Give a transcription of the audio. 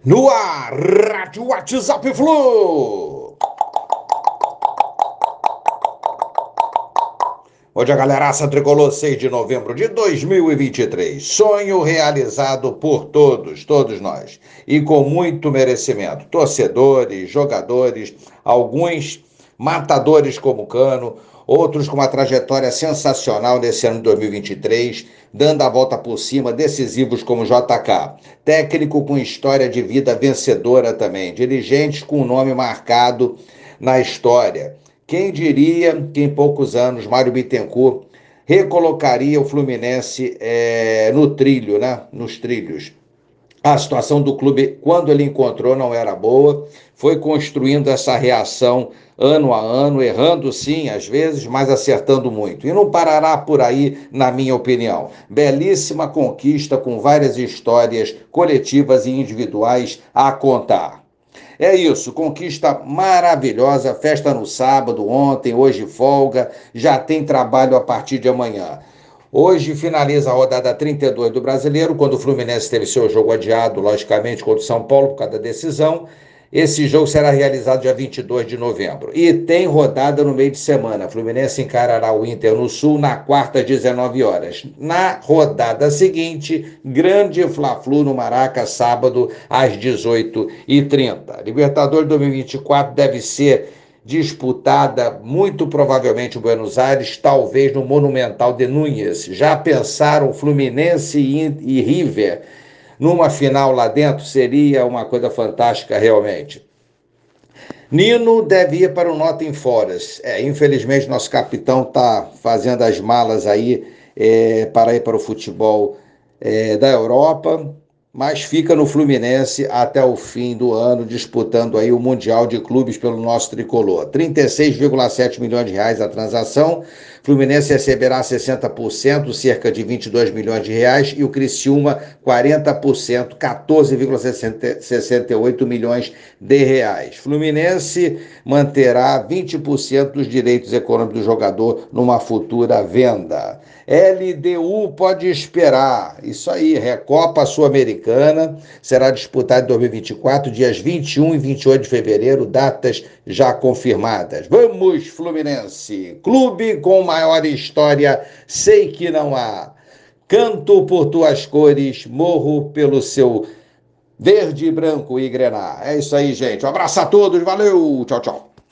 No ar, Rádio WhatsApp Flu. Bom dia, galeraça tricolor, 6 de novembro de 2023. Sonho realizado por todos nós. E com muito merecimento. Torcedores, jogadores, alguns matadores como Cano, outros com uma trajetória sensacional nesse ano de 2023, dando a volta por cima, decisivos como JK. Técnico com história de vida vencedora também. Dirigentes com nome marcado na história. Quem diria que em poucos anos Mário Bittencourt recolocaria o Fluminense no trilho, né? Nos trilhos. A situação do clube, quando ele encontrou, não era boa. Foi construindo essa reação ano a ano, errando sim, às vezes, mas acertando muito. E não parará por aí, na minha opinião. Belíssima conquista com várias histórias coletivas e individuais a contar. É isso, conquista maravilhosa, festa no sábado, ontem, hoje folga, já tem trabalho a partir de amanhã. Hoje finaliza a rodada 32 do Brasileiro, quando o Fluminense teve seu jogo adiado, logicamente, contra o São Paulo, por causa da decisão. Esse jogo será realizado dia 22 de novembro. E tem rodada no meio de semana. Fluminense encarará o Inter no Sul na quarta, às 19 horas. Na rodada seguinte, grande Fla-Flu no Maraca, sábado, às 18h30. Libertadores 2024 deve ser disputada muito provavelmente em Buenos Aires, talvez no Monumental de Núñez. Já pensaram Fluminense e River numa final lá dentro? Seria uma coisa fantástica realmente. Nino deve ir para o Nottingham Forest. Infelizmente nosso capitão está fazendo as malas aí para ir para o futebol da Europa, mas fica no Fluminense até o fim do ano, disputando aí o Mundial de Clubes pelo nosso tricolor. 36,7 milhões de reais a transação. Fluminense receberá 60%, cerca de 22 milhões de reais, e o Criciúma 40%, 14,68 milhões de reais. Fluminense manterá 20% dos direitos econômicos do jogador numa futura venda. LDU pode esperar. Isso aí, Recopa Sul-Americana será disputada em 2024, dias 21 e 28 de fevereiro, datas já confirmadas. Vamos, Fluminense! Clube com maior história, sei que não há. Canto por tuas cores, morro pelo seu verde, branco e grená. É isso aí, gente. Um abraço a todos, valeu, tchau, tchau.